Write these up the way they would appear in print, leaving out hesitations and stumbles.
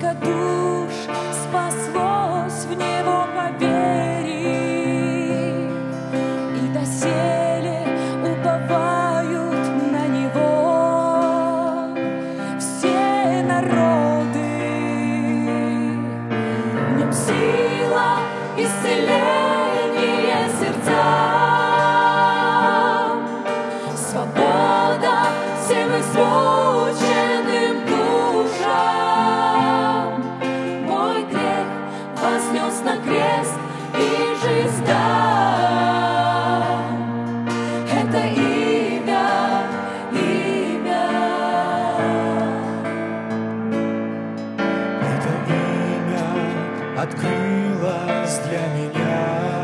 Сколько душ спаслось в Него по вере, и доселе уповают на Него все народы. В Нем сила, исцеление сердцам, свобода всем измученным душам. Мой грех вознес на крест и жизнь дал. Это имя, имя. Это имя открылось для меня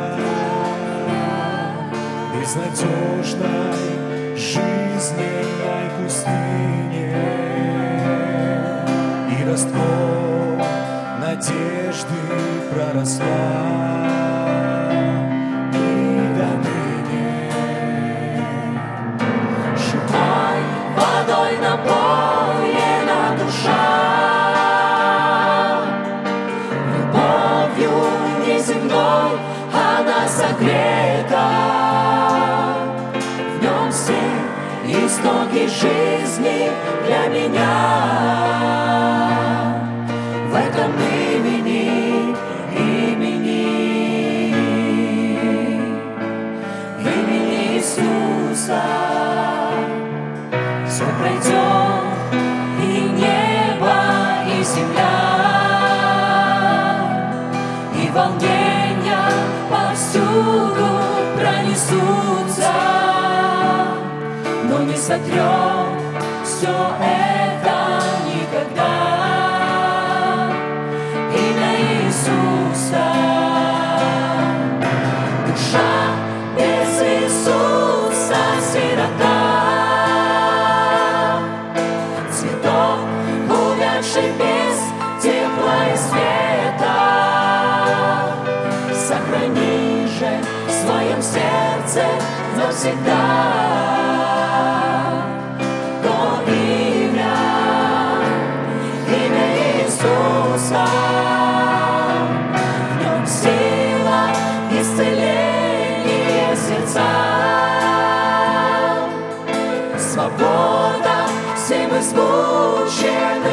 безнадежной жизненной пустыне, и ростком надежды проросла и до ныне. Живой водой напоена душа, любовью неземной она согрета. В нем все истоки жизни для меня. В этом имени, имени, в имени Иисуса все пройдет, и небо, и земля, и волнения повсюду пронесутся, но не сотрет все это никогда. Имя Иисуса. Душа без Иисуса сирота, цветок увядший без тепла и света. Сохрани же в своем сердце навсегда то имя, имя Иисуса. В нем сила, исцеление сердцам, свобода всем измученным